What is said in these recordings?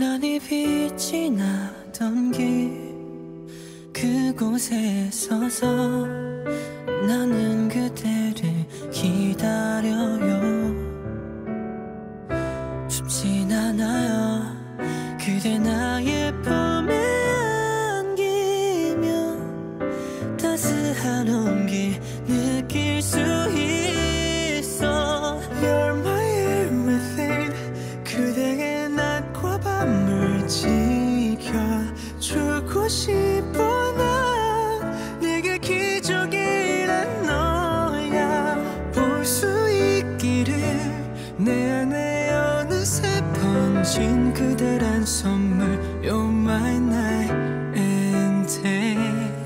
유난히 빛이 나던 길 그곳에 서서 나는 그대를 기다려요. 춥진 않아요. 그대 나의 품에 안기면 따스한 온기 느낄 수 있어. You're my everything. 그대의 낮과 밤을 지켜주고 싶어. 난 내게 기적이란 너야. 볼 수 있기를 내 안에 어느새 번진 그대란 선물. You're my night and day.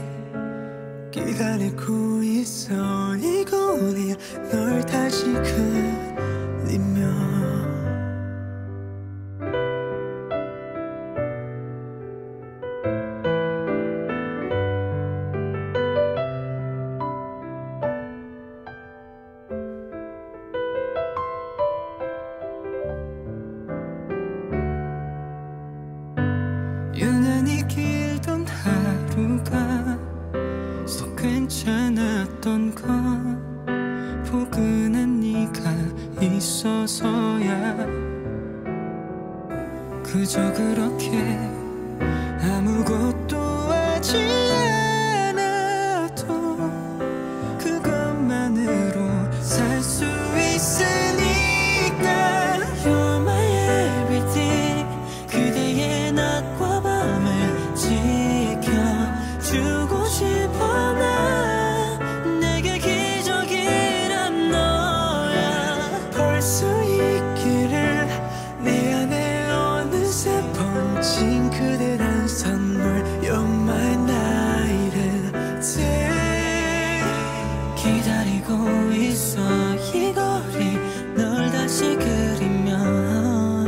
기다리고 있어 이 거리 널 다시 그리며. 유난히 길던 하루가 속 괜찮았던 건 포근한 네가 있어서야. 그저 그렇게 아무것도 하지 않아도 그것만으로 살 수 있으니까. You're my everything. 그대의 낮과 밤을 지켜주고 싶어. 난 내게 기적이란 너야. 볼 수 있기를 내 안에 어느새 번진 그대란 선물. You're my night and day. 기다리고 있어 이 거리 널 다시 그리면.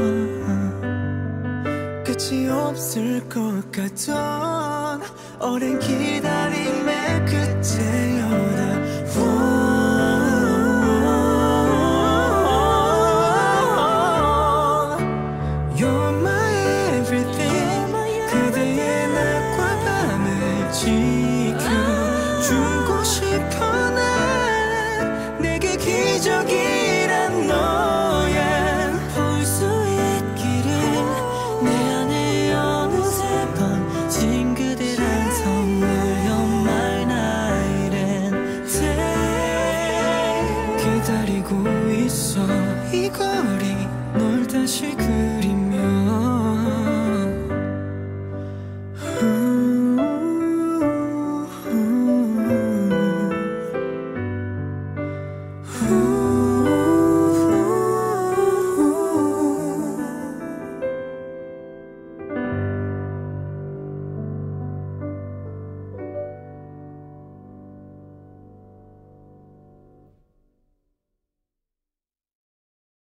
끝이 없을 것 같던 오랜 기다림의 끝에여다. You're my everything. 그대의 낮과 밤을 지켜주고 싶어. 난 내게 기적이란 너야. 볼 수 있기를 내 안에 어느새 번진 그대란 선물. You're my night and day. 기다리고 있어 이 거리 널 다시